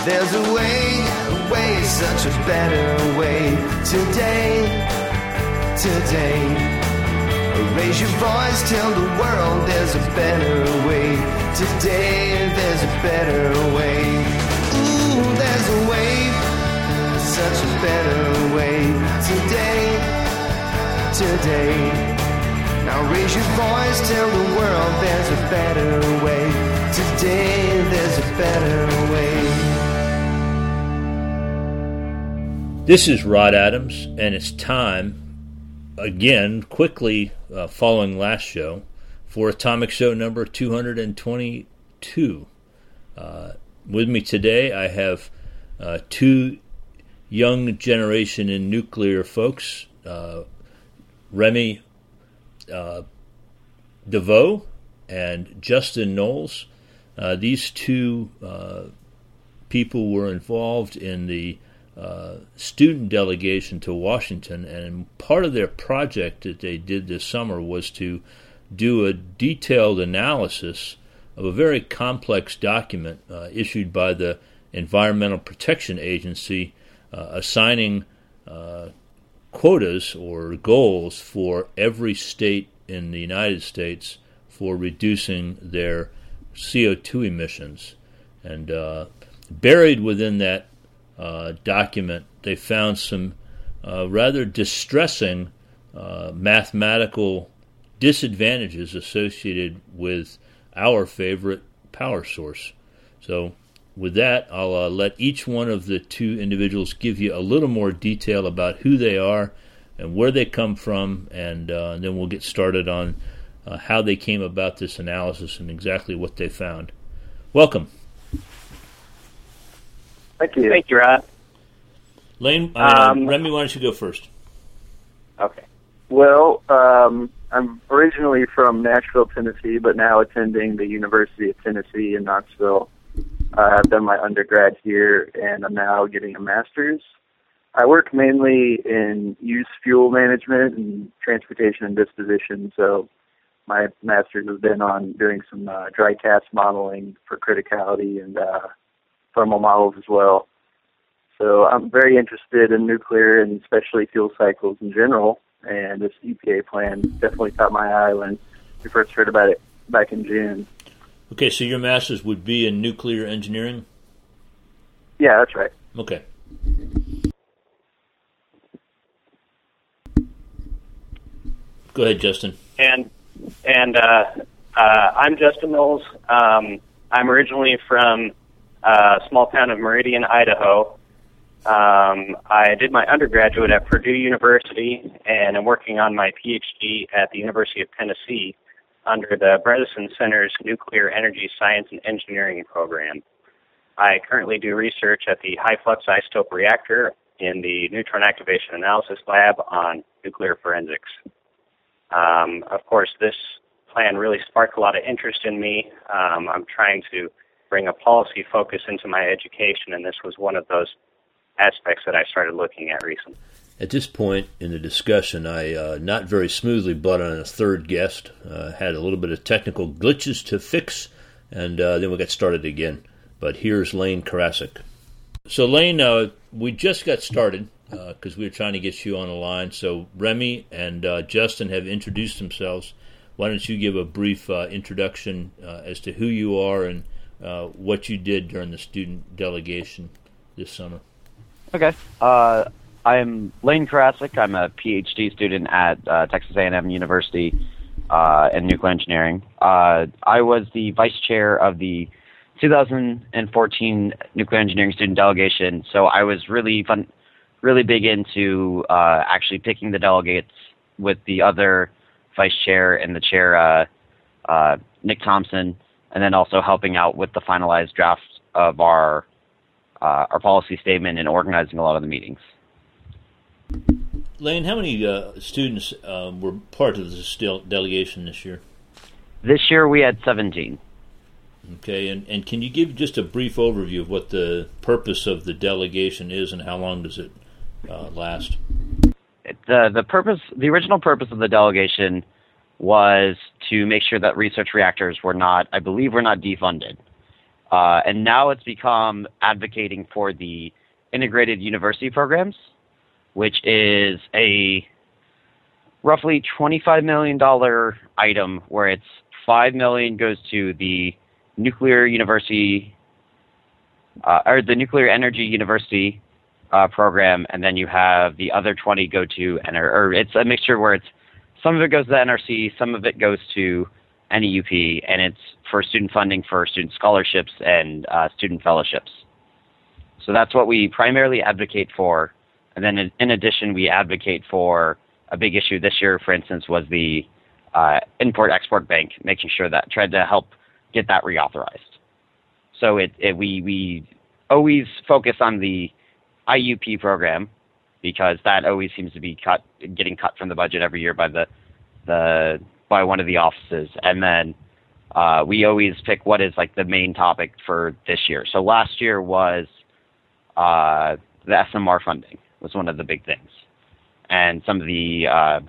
There's a way, such a better way. Today. Raise your voice, tell the world there's a better way. Today, there's a better way. Ooh, there's a way, such a better way. Today. Now raise your voice, tell the world there's a better way. Today, there's a better way. This is Rod Adams, and it's time, again, quickly following last show, for Atomic Show number 222. With me today, I have two young generation in nuclear folks, Remy DeVoe and Justin Knowles. These two people were involved in the student delegation to Washington, and part of their project that they did this summer was to do a detailed analysis of a very complex document issued by the Environmental Protection Agency assigning quotas or goals for every state in the United States for reducing their CO2 emissions. And buried within that document, they found some rather distressing mathematical disadvantages associated with our favorite power source. So with that, I'll let each one of the two individuals give you a little more detail about who they are and where they come from, and then we'll get started on how they came about this analysis and exactly what they found. Welcome. Thank you. Thank you, Rod. Lane, Remy, why don't you go first? Okay. Well, I'm originally from Nashville, Tennessee, but now attending the University of Tennessee in Knoxville. I've done my undergrad here, and I'm now getting a master's. I work mainly in used fuel management and transportation and disposition, so my master's has been on doing some dry cast modeling for criticality and thermal models as well. So I'm very interested in nuclear and especially fuel cycles in general, and this EPA plan definitely caught my eye when we first heard about it back in June. Okay, so your master's would be in nuclear engineering? Yeah, that's right. Okay. Go ahead, Justin. And I'm Justin Knowles. I'm originally from a small town of Meridian, Idaho. I did my undergraduate at Purdue University, and I'm working on my PhD at the University of Tennessee under the Bredesen Center's Nuclear Energy Science and Engineering program. I currently do research at the High Flux Isotope Reactor in the Neutron Activation Analysis Lab on nuclear forensics. Of course, this plan really sparked a lot of interest in me. I'm trying to bring a policy focus into my education, and this was one of those aspects that I started looking at recently. At this point in the discussion, I not very smoothly brought on a third guest, had a little bit of technical glitches to fix, and then we got started again. But here's Lane Karasik. So Lane, we just got started because we were trying to get you on the line. So Remy and Justin have introduced themselves. Why don't you give a brief introduction as to who you are and what you did during the student delegation this summer? Okay. I'm Lane Karasik. I'm a PhD student at Texas A&M University in nuclear engineering. I was the vice chair of the 2014 nuclear engineering student delegation, so I was really big into actually picking the delegates with the other vice chair and the chair, Nick Thompson, and then also helping out with the finalized draft of our policy statement and organizing a lot of the meetings. Lane, how many students were part of this delegation this year? This year we had 17. Okay, and can you give just a brief overview of what the purpose of the delegation is and how long does it last? The original purpose of the delegation was to make sure that research reactors were not defunded. And now it's become advocating for the integrated university programs, which is a roughly $25 million item where it's $5 million goes to the nuclear university, or the nuclear energy university program, and then you have the other 20 go to, or it's a mixture where it's some of it goes to the NRC, some of it goes to NEUP, and it's for student funding for student scholarships and student fellowships. So that's what we primarily advocate for. And then in addition, we advocate for a big issue this year, for instance, was the Import-Export Bank, making sure that, tried to help get that reauthorized. So we always focus on the IUP program because that always seems to be getting cut from the budget every year by by one of the offices. And then we always pick what is like the main topic for this year. So last year was the SMR funding was one of the big things, and some of the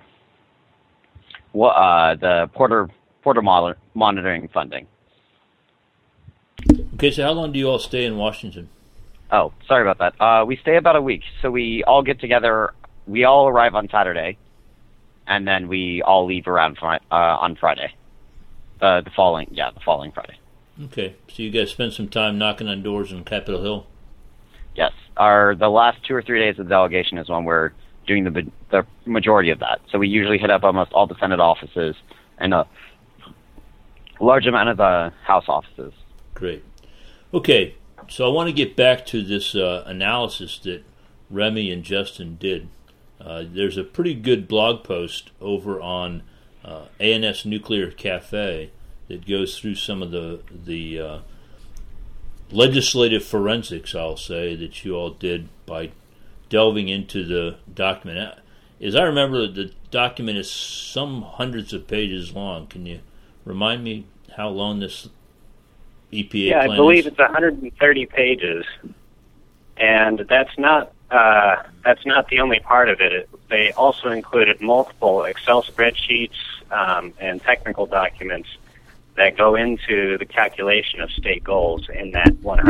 porter monitoring funding. Okay, so how long do you all stay in Washington? Oh, sorry about that. We stay about a week. So we all get together. We all arrive on Saturday, and then we all leave around on Friday. The following Friday. Okay, so you guys spend some time knocking on doors in Capitol Hill? Yes. The last 2 or 3 days of the delegation is when we're doing the majority of that. So we usually hit up almost all the Senate offices and a large amount of the House offices. Great. Okay, so I want to get back to this analysis that Remy and Justin did. There's a pretty good blog post over on ANS Nuclear Cafe that goes through some of the legislative forensics, I'll say, that you all did by delving into the document. As I remember, the document is some hundreds of pages long. Can you remind me how long this EPA plan is? I believe it's 130 pages, and that's not the only part of it. They also included multiple Excel spreadsheets and technical documents that go into the calculation of state goals in that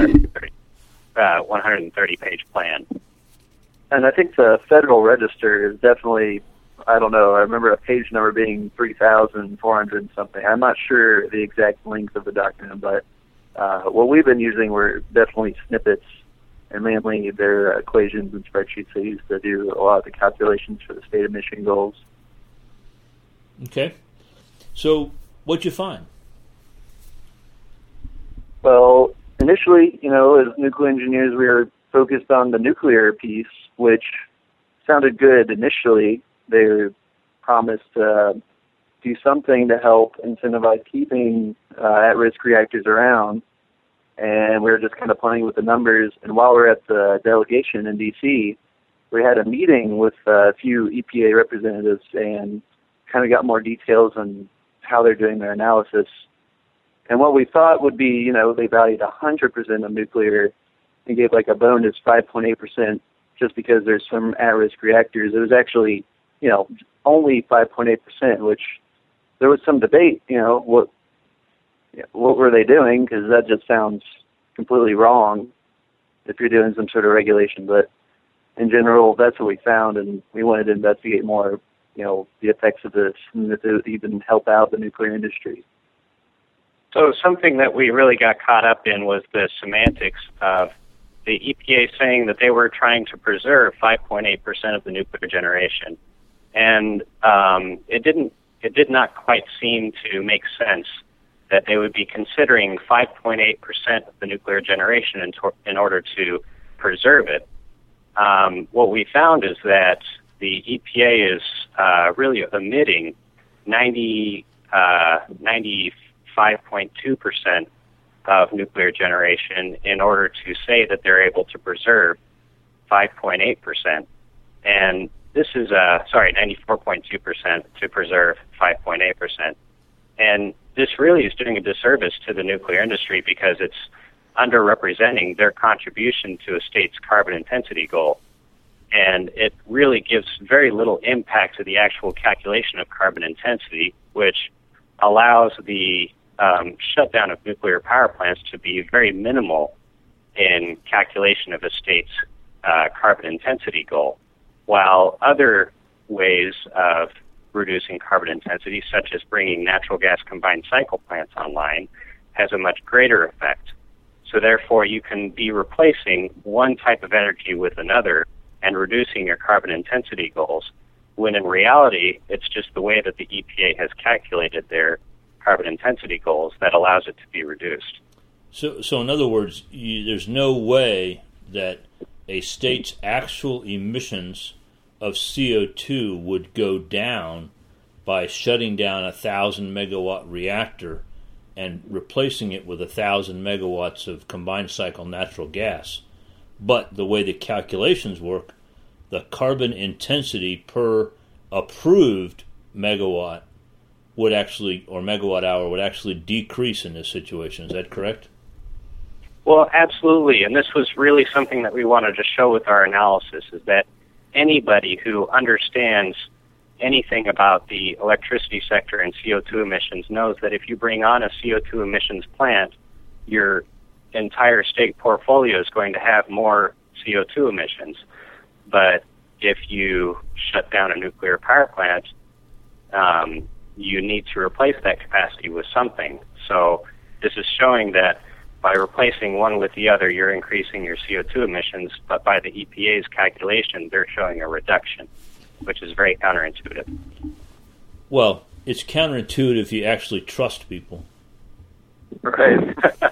130-page plan. And I think the Federal Register is definitely, I don't know, I remember a page number being 3,400 something. I'm not sure the exact length of the document, but what we've been using were definitely snippets, and mainly their equations and spreadsheets they used to do a lot of the calculations for the state of Michigan goals. Okay. So what'd you find? Well, initially, as nuclear engineers, we were focused on the nuclear piece, which sounded good initially. They promised to do something to help incentivize keeping at-risk reactors around, and we were just kind of playing with the numbers. And while we were at the delegation in D.C., we had a meeting with a few EPA representatives and kind of got more details on how they're doing their analysis. And what we thought would be, they valued 100% of nuclear and gave like a bonus 5.8% just because there's some at-risk reactors. It was actually, only 5.8%, which there was some debate, what were they doing? Because that just sounds completely wrong if you're doing some sort of regulation. But in general, that's what we found, and we wanted to investigate more, the effects of this and if it would even help out the nuclear industry. So something that we really got caught up in was the semantics of the EPA saying that they were trying to preserve 5.8% of the nuclear generation. And it did not quite seem to make sense that they would be considering 5.8% of the nuclear generation in order to preserve it. What we found is that the EPA is really omitting 95.2% of nuclear generation in order to say that they're able to preserve 5.8%. And this is, 94.2% to preserve 5.8%. And this really is doing a disservice to the nuclear industry because it's underrepresenting their contribution to a state's carbon intensity goal. And it really gives very little impact to the actual calculation of carbon intensity, which allows the shutdown of nuclear power plants to be very minimal in calculation of a state's carbon intensity goal, while other ways of reducing carbon intensity, such as bringing natural gas combined cycle plants online, has a much greater effect. So therefore, you can be replacing one type of energy with another and reducing your carbon intensity goals, when in reality, it's just the way that the EPA has calculated their carbon intensity goals that allows it to be reduced. So in other words, there's no way that a state's actual emissions of CO2 would go down by shutting down a 1,000 megawatt reactor and replacing it with 1,000 megawatts of combined cycle natural gas. But the way the calculations work, the carbon intensity per approved megawatt would actually, or megawatt hour, would actually decrease in this situation. Is that correct? Well, absolutely. And this was really something that we wanted to show with our analysis, is that anybody who understands anything about the electricity sector and CO2 emissions knows that if you bring on a CO2 emissions plant, your entire state portfolio is going to have more CO2 emissions. But if you shut down a nuclear power plant, you need to replace that capacity with something. So this is showing that by replacing one with the other, you're increasing your CO2 emissions, but by the EPA's calculation, they're showing a reduction, which is very counterintuitive. Well, it's counterintuitive if you actually trust people. Right.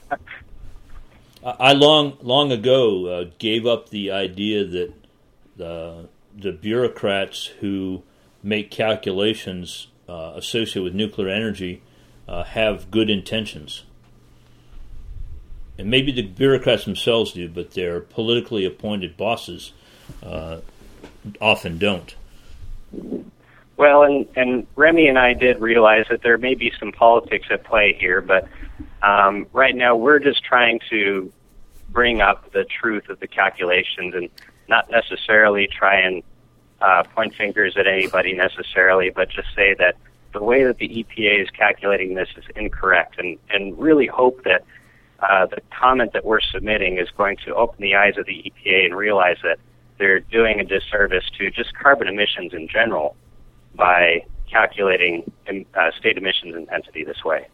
I long ago gave up the idea that the bureaucrats who make calculations associated with nuclear energy have good intentions. And maybe the bureaucrats themselves do, but their politically appointed bosses often don't. Well, and Remy and I did realize that there may be some politics at play here, but right now we're just trying to bring up the truth of the calculations and not necessarily try and point fingers at anybody necessarily, but just say that the way that the EPA is calculating this is incorrect, and really hope that the comment that we're submitting is going to open the eyes of the EPA and realize that they're doing a disservice to just carbon emissions in general by calculating state emissions intensity this way.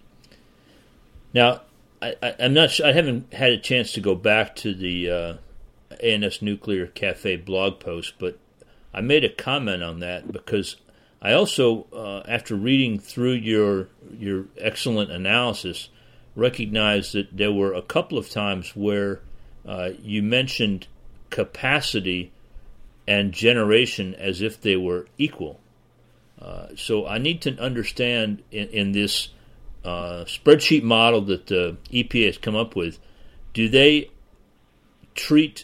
Now, I'm not sure, I haven't had a chance to go back to the ANS Nuclear Cafe blog post, but I made a comment on that because I also, after reading through your excellent analysis, recognized that there were a couple of times where you mentioned capacity and generation as if they were equal. So I need to understand in this spreadsheet model that the EPA has come up with, do they treat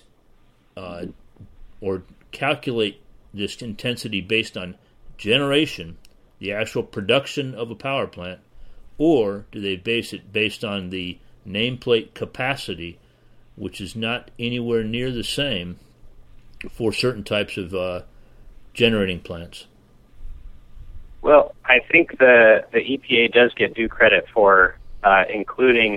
or calculate this intensity based on generation, the actual production of a power plant, or do they base it based on the nameplate capacity, which is not anywhere near the same for certain types of generating plants? Well, I think the EPA does get due credit for including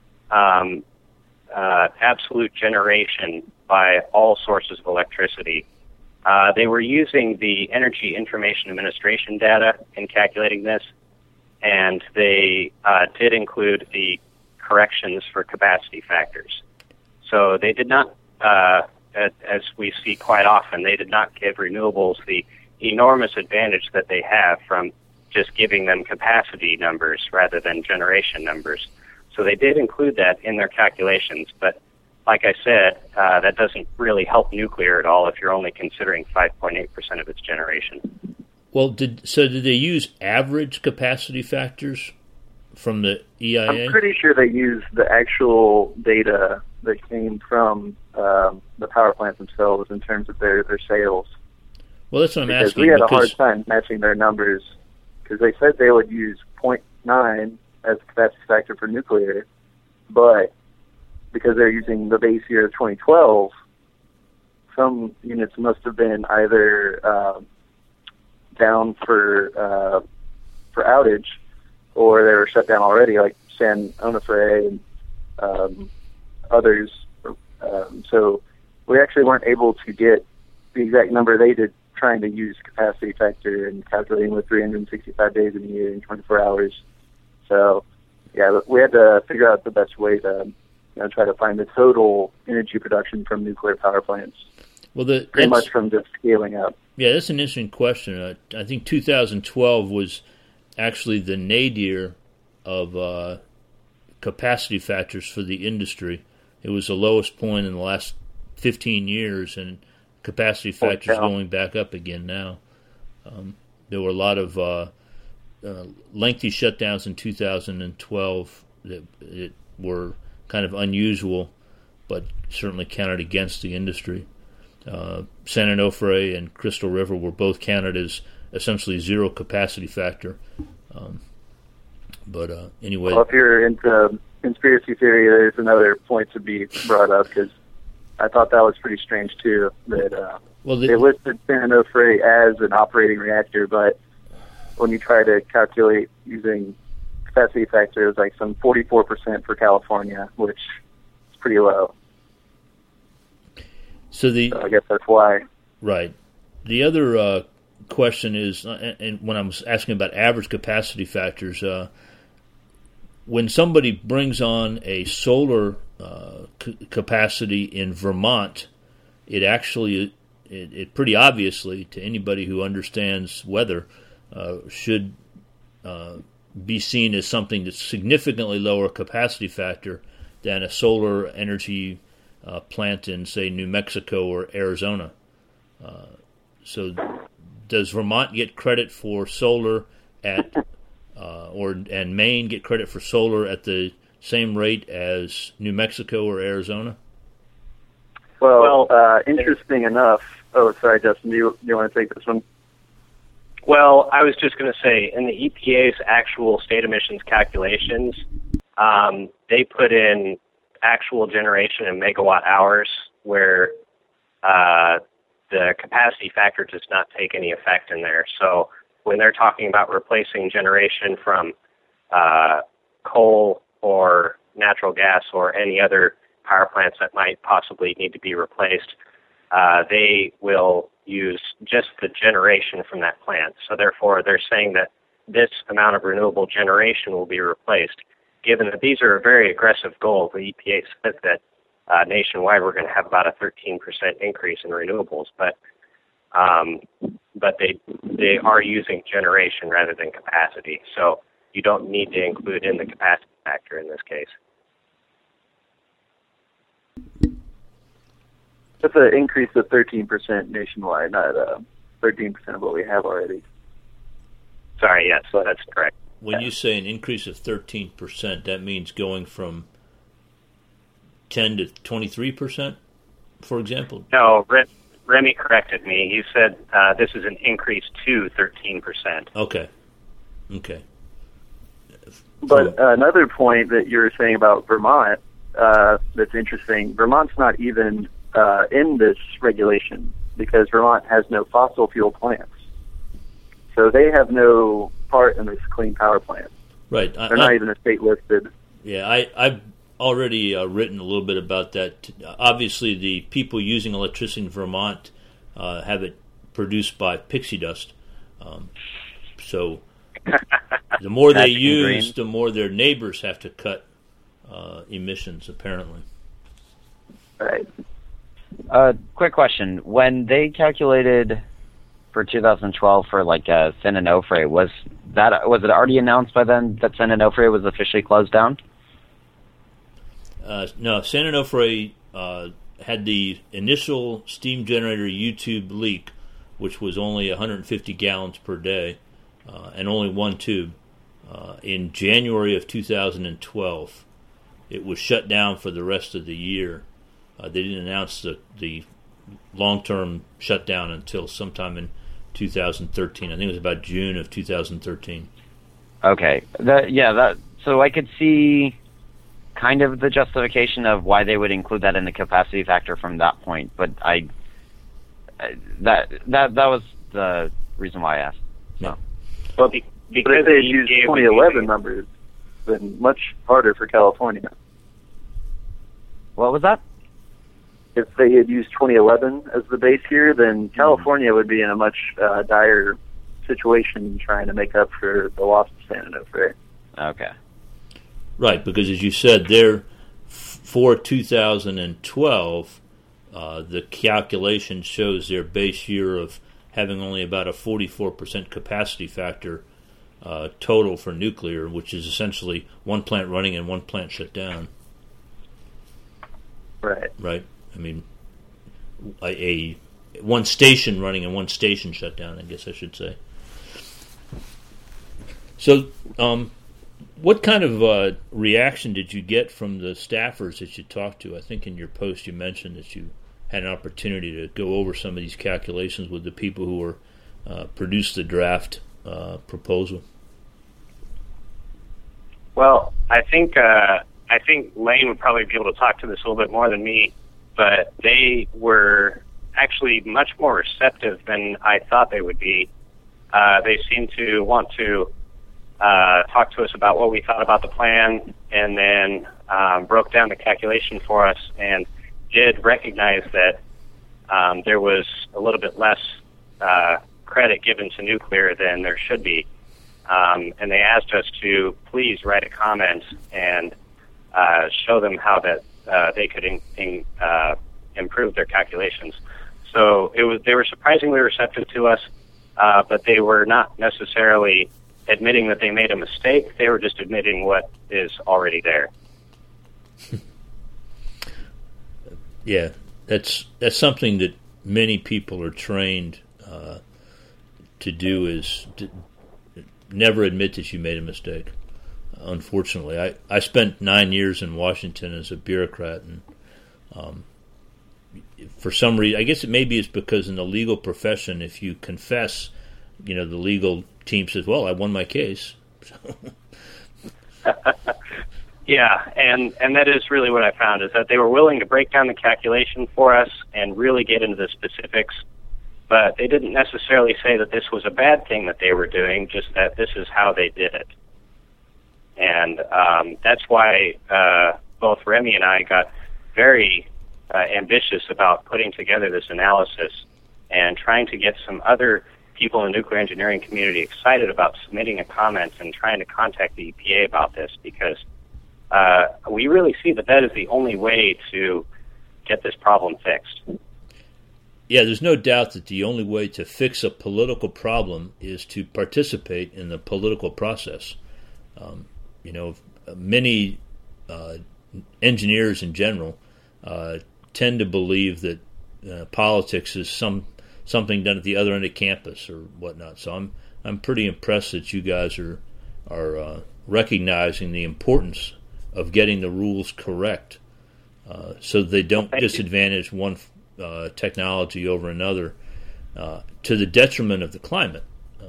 absolute generation by all sources of electricity. They were using the Energy Information Administration data in calculating this, and they did include the corrections for capacity factors. So they did not, as we see quite often, they did not give renewables the enormous advantage that they have from just giving them capacity numbers rather than generation numbers. So they did include that in their calculations, but like I said, that doesn't really help nuclear at all if you're only considering 5.8% of its generation. Well, did they use average capacity factors from the EIA? I'm pretty sure they used the actual data that came from the power plants themselves in terms of their sales. Well, that's what I'm asking. We had a hard time matching their numbers because they said they would use 0.9 as the capacity factor for nuclear, but because they're using the base year of 2012, some units must have been either down for outage, or they were shut down already, like San Onofre and others. So we actually weren't able to get the exact number they did, trying to use capacity factor and calculating with 365 days in a year and 24 hours. So, yeah, we had to figure out the best way to try to find the total energy production from nuclear power plants. Well, pretty much from just scaling up. Yeah, that's an interesting question. I think 2012 was actually the nadir of capacity factors for the industry. It was the lowest point in the last 15 years, and capacity factors going back up again now. There were a lot of lengthy shutdowns in 2012 that were kind of unusual, but certainly counted against the industry. San Onofre and Crystal River were both counted as essentially zero capacity factor. But anyway. Well, if you're into conspiracy theory, there's another point to be brought up, because I thought that was pretty strange too, that they listed San Onofre as an operating reactor, but when you try to calculate using capacity factor, it was like some 44% for California, which is pretty low. So I guess that's why. Right. The other question is, and when I was asking about average capacity factors, when somebody brings on a solar capacity in Vermont, it actually, it pretty obviously, to anybody who understands weather, should be seen as something that's significantly lower capacity factor than a solar energy plant in, say, New Mexico or Arizona. So does Vermont get credit for solar at, and Maine get credit for solar at the same rate as New Mexico or Arizona? Well, interesting enough. Oh, sorry, Justin, do you want to take this one? Well, I was just going to say, in the EPA's actual state emissions calculations, they put in actual generation in megawatt hours, where the capacity factor does not take any effect in there. So when they're talking about replacing generation from coal or natural gas or any other power plants that might possibly need to be replaced, they will use just the generation from that plant. So therefore, they're saying that this amount of renewable generation will be replaced. Given that these are very aggressive goals, the EPA said that nationwide we're going to have about a 13% increase in renewables, but they are using generation rather than capacity. So you don't need to include in the capacity factor in this case. That's an increase of 13% nationwide, not 13% of what we have already. Sorry, yes, that's correct. When you say an increase of 13%, that means going from 10 to 23%, for example? No, Remy corrected me. He said this is an increase to 13%. Okay. But another point that you were saying about Vermont that's interesting, Vermont's not even in this regulation because Vermont has no fossil fuel plants. So they have no part in this clean power plant. Right. They're not even a state listed. Yeah, I've already written a little bit about that. Obviously, the people using electricity in Vermont have it produced by pixie dust. So the more they use, the more their neighbors have to cut emissions, apparently. Right. Quick question. When they calculated for 2012 for San Onofre, was it already announced by then that San Onofre was officially closed down? No, San Onofre had the initial steam generator U-tube leak, which was only 150 gallons per day, and only one tube. In January of 2012, it was shut down for the rest of the year. They didn't announce the long-term shutdown until sometime in 2013. I think it was about June of 2013. Okay. So I could see kind of the justification of why they would include that in the capacity factor from that point, but that was the reason why I asked. So. Well, But if they had used 2011 numbers, then much harder for California. What was that? If they had used 2011 as the base year, then California would be in a much dire situation trying to make up for the loss of San Onofre. Okay. Right, because as you said, there for 2012, the calculation shows their base year of having only about a 44% capacity factor total for nuclear, which is essentially one plant running and one plant shut down. Right. Right. I mean, a one station running and one station shut down, I guess I should say. So, what kind of reaction did you get from the staffers that you talked to? I think in your post you mentioned that you had an opportunity to go over some of these calculations with the people who were produced the draft proposal. Well, I think Lane would probably be able to talk to this a little bit more than me, but they were actually much more receptive than I thought they would be. They seemed to want to talk to us about what we thought about the plan, and then broke down the calculation for us, and did recognize that there was a little bit less credit given to nuclear than there should be. And they asked us to please write a comment and show them how that they could improve their calculations. So they were surprisingly receptive to us, but they were not necessarily admitting that they made a mistake. They were just admitting what is already there. Yeah, that's something that many people are trained to do, is to never admit that you made a mistake. Unfortunately, I spent 9 years in Washington as a bureaucrat, and for some reason, I guess it's because in the legal profession, if you confess, the legal team says, "Well, I won my case." Yeah, and that is really what I found, is that they were willing to break down the calculation for us and really get into the specifics, but they didn't necessarily say that this was a bad thing that they were doing, just that this is how they did it. And that's why both Remy and I got very ambitious about putting together this analysis and trying to get some other people in the nuclear engineering community excited about submitting a comment and trying to contact the EPA about this, because we really see that is the only way to get this problem fixed. Yeah, there's no doubt that the only way to fix a political problem is to participate in the political process. Many engineers in general tend to believe that politics is something done at the other end of campus or whatnot. So I'm pretty impressed that you guys are recognizing the importance of getting the rules correct, so that they don't disadvantage one technology over another to the detriment of the climate.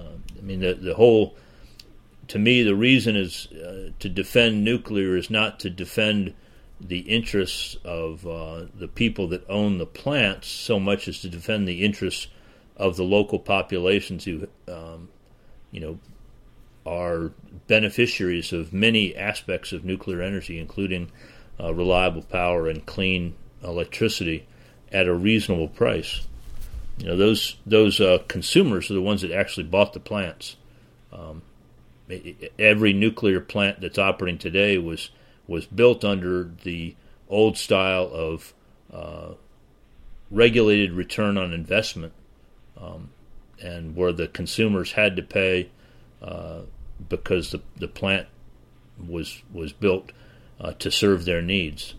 To me, the reason is to defend nuclear is not to defend the interests of the people that own the plants so much as to defend the interests of the local populations who, are beneficiaries of many aspects of nuclear energy, including reliable power and clean electricity at a reasonable price. Those consumers are the ones that actually bought the plants. Every nuclear plant that's operating today was built under the old style of regulated return on investment, and where the consumers had to pay because the plant was built to serve their needs.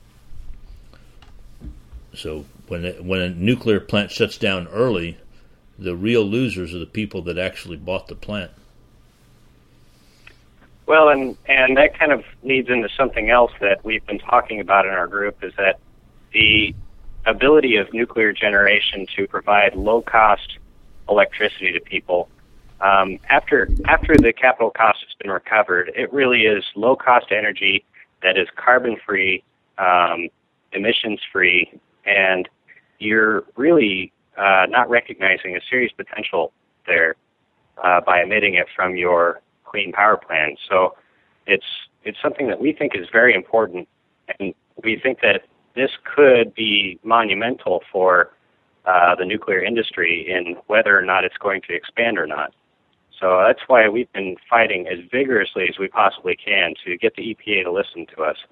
So when a nuclear plant shuts down early, the real losers are the people that actually bought the plant. Well, and that kind of leads into something else that we've been talking about in our group, is that the ability of nuclear generation to provide low-cost electricity to people, after the capital cost has been recovered, it really is low-cost energy that is carbon-free, emissions-free, and you're really not recognizing a serious potential there. by emitting it from your clean power plant. So it's something that we think is very important, and we think that this could be monumental for the nuclear industry in whether or not it's going to expand or not. So that's why we've been fighting as vigorously as we possibly can to get the EPA to listen to us.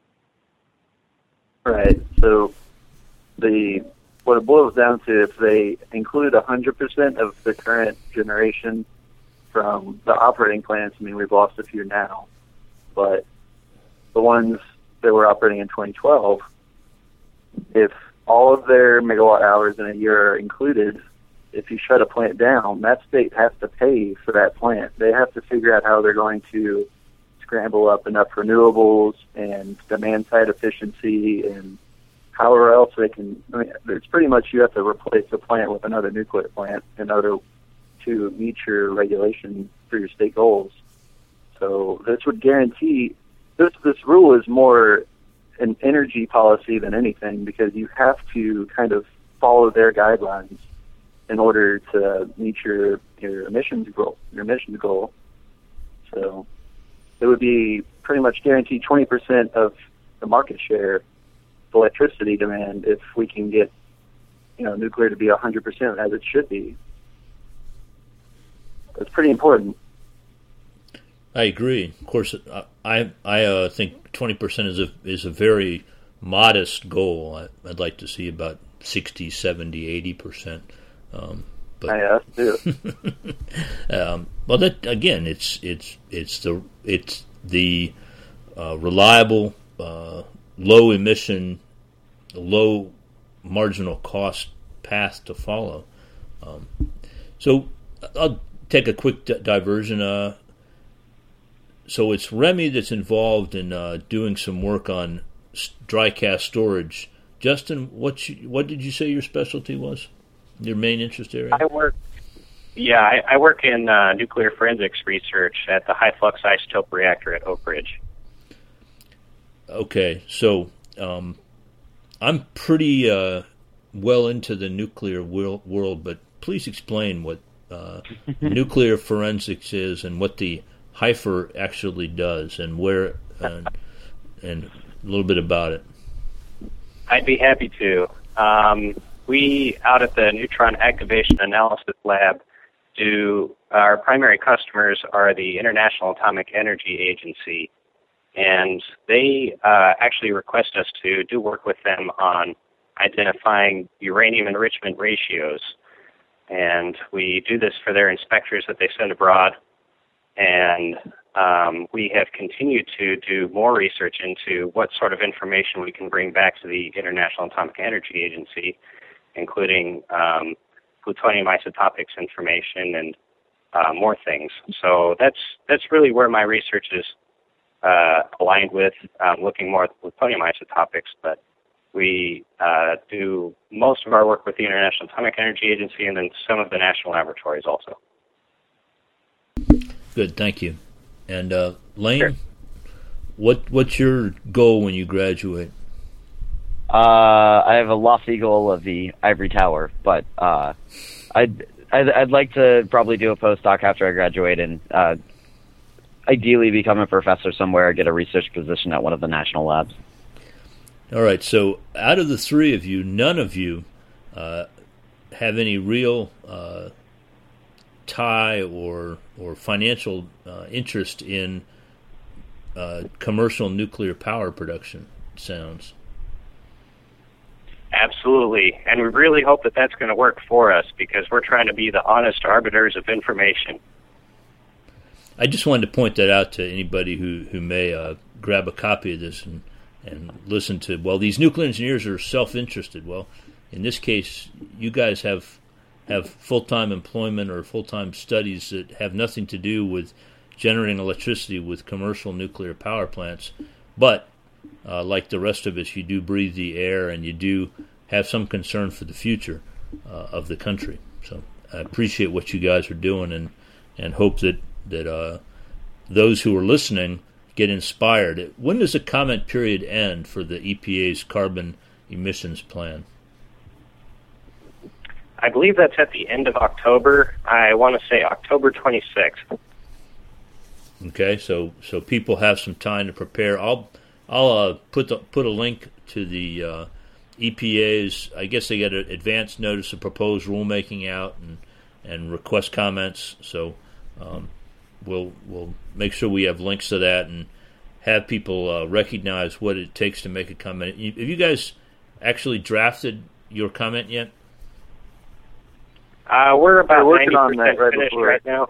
Right. So what it boils down to, if they include 100% of the current generation from the operating plants, I mean, we've lost a few now, but the ones that were operating in 2012, if all of their megawatt hours in a year are included, if you shut a plant down, that state has to pay for that plant. They have to figure out how they're going to scramble up enough renewables and demand-side efficiency and however else they can. I mean, it's pretty much you have to replace a plant with another nuclear plant in order to meet your regulation for your state goals. So this would guarantee, this rule is more an energy policy than anything, because you have to kind of follow their guidelines in order to meet your emissions goal. So it would be pretty much guaranteed 20% of the market share of electricity demand if we can get nuclear to be 100% as it should be. It's pretty important. I agree. Of course, I think 20% is a very modest goal. I'd like to see about 60, 70, 80%. But I do. Well, that again, it's the reliable, low emission, low marginal cost path to follow. So I'll take a quick diversion. So it's REMI that's involved in doing some work on dry cask storage. Justin, what did you say your specialty was? Your main interest area? I work in nuclear forensics research at the high flux isotope reactor at Oak Ridge. Okay, so I'm pretty well into the nuclear world, but please explain what nuclear forensics is and what the HIFER actually does, and where, and a little bit about it. I'd be happy to. We, out at the Neutron Activation Analysis Lab, our primary customers are the International Atomic Energy Agency, and they actually request us to do work with them on identifying uranium enrichment ratios. And we do this for their inspectors that they send abroad. And we have continued to do more research into what sort of information we can bring back to the International Atomic Energy Agency, including plutonium isotopics information and more things. So that's really where my research is aligned with, looking more at the plutonium isotopics. But we do most of our work with the International Atomic Energy Agency and then some of the national laboratories also. Good, thank you. And Lane, Sure. What's your goal when you graduate? I have a lofty goal of the ivory tower, but I'd like to probably do a postdoc after I graduate and ideally become a professor somewhere, get a research position at one of the national labs. All right, so out of the three of you, none of you have any real tie or financial interest in commercial nuclear power production, it sounds. Absolutely. And we really hope that that's going to work for us, because we're trying to be the honest arbiters of information. I just wanted to point that out to anybody who may grab a copy of this and listen to, well, these nuclear engineers are self-interested. Well, in this case, you guys have full-time employment or full-time studies that have nothing to do with generating electricity with commercial nuclear power plants. But like the rest of us, you do breathe the air and you do have some concern for the future of the country. So I appreciate what you guys are doing and hope that those who are listening get inspired. When does the comment period end for the EPA's carbon emissions plan? I believe that's at the end of October. I want to say October 26th. Okay, so people have some time to prepare. I'll put a link to the EPA's. I guess they get an advance notice of proposed rulemaking out and request comments. So we'll make sure we have links to that and have people recognize what it takes to make a comment. Have you guys actually drafted your comment yet? We're about working 90% on that right finished before. right now.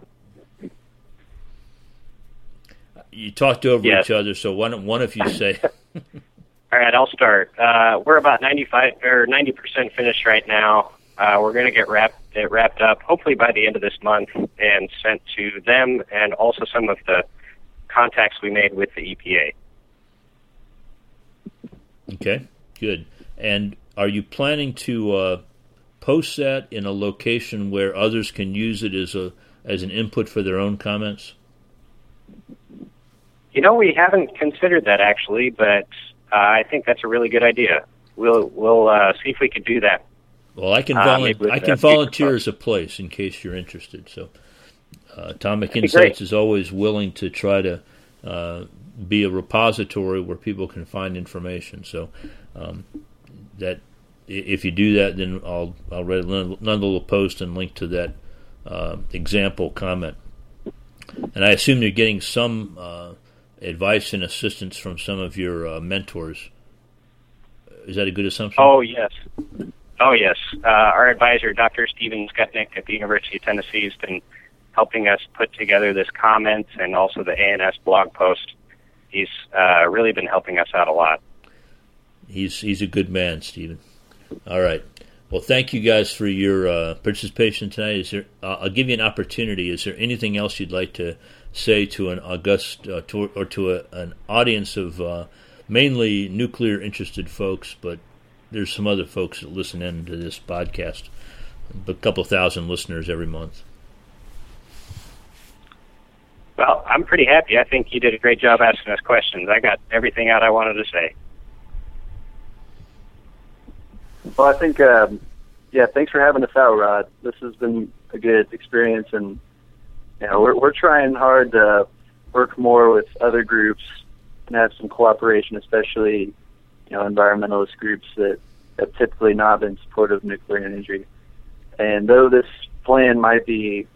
You talked over Yes. each other, so why don't one of you say? All right, I'll start. We're about 90% finished right now. We're going to get it wrapped up hopefully by the end of this month and sent to them and also some of the contacts we made with the EPA. Okay, good. And are you planning to post that in a location where others can use it as an input for their own comments? You know, we haven't considered that actually, but I think that's a really good idea. We'll see if we could do that. Well, I can maybe with volunteer future as a place in case you're interested. So, Atomic be Insights great. is always willing to try to be a repository where people can find information. So, that if you do that, then I'll write another little post and link to that example comment. And I assume you're getting some advice and assistance from some of your mentors. Is that a good assumption? Oh, yes. Our advisor, Dr. Steven Skutnik at the University of Tennessee, has been helping us put together this comment and also the ANS blog post. He's really been helping us out a lot. He's a good man, Stephen. All right. Well, thank you guys for your participation tonight. I'll give you an opportunity. Is there anything else you'd like to say to an august an audience of mainly nuclear interested folks, but there's some other folks that listen in to this podcast, a couple thousand listeners every month? Well, I'm pretty happy. I think you did a great job asking us questions. I got everything out I wanted to say. Well, I think, thanks for having us out, Rod. This has been a good experience, and we're trying hard to work more with other groups and have some cooperation, especially environmentalist groups that have typically not been supportive of nuclear energy. And though this plan might be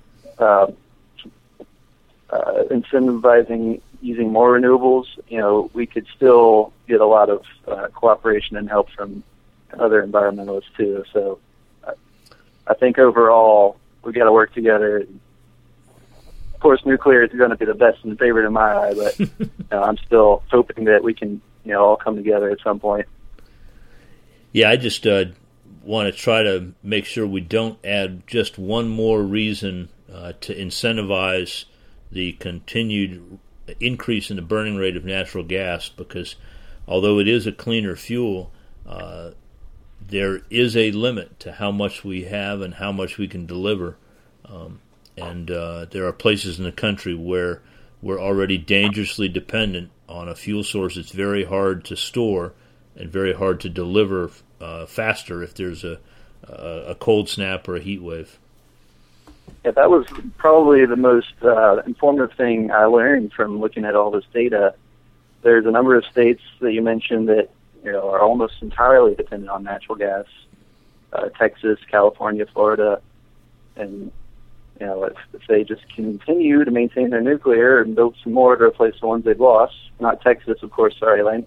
incentivizing using more renewables, we could still get a lot of cooperation and help from other environmentalists too. So I think overall we got to work together. Of course, nuclear is going to be the best and favorite in my eye, but I'm still hoping that we can all come together at some point. Yeah, I just want to try to make sure we don't add just one more reason to incentivize the continued increase in the burning rate of natural gas, because although it is a cleaner fuel, there is a limit to how much we have and how much we can deliver. And there are places in the country where we're already dangerously dependent on a fuel source that's very hard to store and very hard to deliver faster if there's a cold snap or a heat wave. Yeah, that was probably the most informative thing I learned from looking at all this data. There's a number of states that you mentioned that are almost entirely dependent on natural gas. Texas, California, Florida, and if they just continue to maintain their nuclear and build some more to replace the ones they've lost. Not Texas, of course. Sorry, Lane.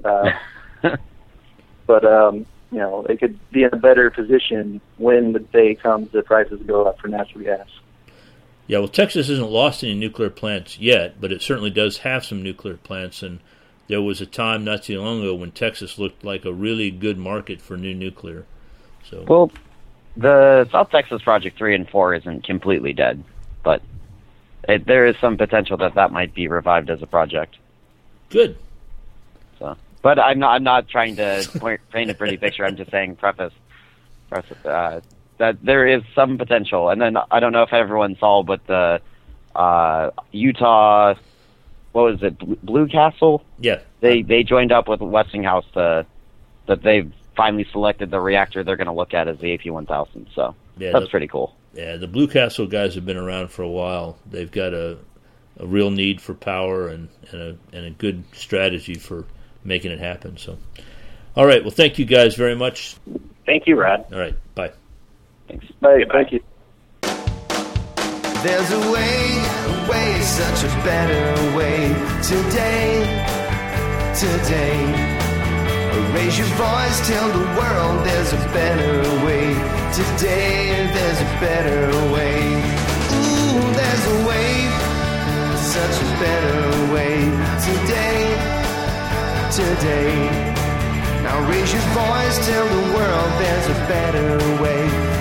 But they could be in a better position when the day comes that prices go up for natural gas. Yeah, well, Texas hasn't lost any nuclear plants yet, but it certainly does have some nuclear plants, and there was a time not too long ago when Texas looked like a really good market for new nuclear. So, well, the South Texas Project 3 and 4 isn't completely dead, but there is some potential that might be revived as a project. Good. So, but I'm not trying to paint a pretty picture. I'm just saying preface that there is some potential. And then I don't know if everyone saw, but the Utah, what was it, Blue Castle? Yeah. They joined up with Westinghouse that they've finally selected the reactor they're going to look at as the AP1000. So That's pretty cool. Yeah, the Blue Castle guys have been around for a while. They've got a real need for power and a good strategy for making it happen. So, all right. Well, thank you guys very much. Thank you, Rod. All right. Bye. Thanks. Bye. Goodbye. Thank you. There's a way, such a better way. Today. Raise your voice, tell the world there's a better way. Today, there's a better way. Ooh, there's a way, such a better way. Today. Now raise your voice, tell the world there's a better way.